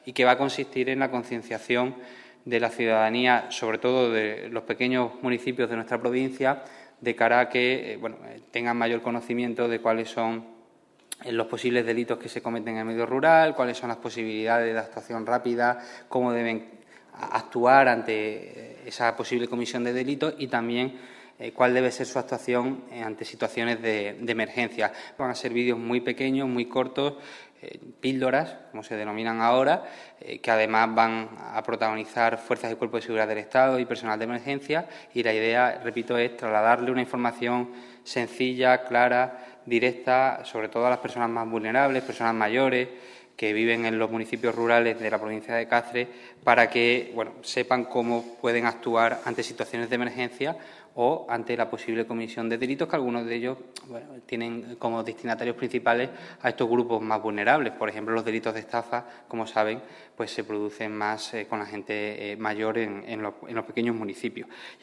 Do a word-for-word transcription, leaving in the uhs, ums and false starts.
y que va a consistir en la concienciación de la ciudadanía, sobre todo de los pequeños municipios de nuestra provincia, de cara a que eh, bueno, tengan mayor conocimiento de cuáles son los posibles delitos que se cometen en el medio rural, cuáles son las posibilidades de actuación rápida, cómo deben actuar ante esa posible comisión de delitos y también eh, cuál debe ser su actuación ante situaciones de, de emergencia. Van a ser vídeos muy pequeños, muy cortos, eh, píldoras, como se denominan ahora, eh, que además van a protagonizar fuerzas y cuerpos de seguridad del Estado y personal de emergencia, y la idea, repito, es trasladarle una información sencilla, clara, directa, sobre todo a las personas más vulnerables, personas mayores que viven en los municipios rurales de la provincia de Cáceres, para que bueno, sepan cómo pueden actuar ante situaciones de emergencia o ante la posible comisión de delitos, que algunos de ellos bueno, tienen como destinatarios principales a estos grupos más vulnerables. Por ejemplo, los delitos de estafa, como saben, pues se producen más eh, con la gente eh, mayor en, en, los, en los pequeños municipios.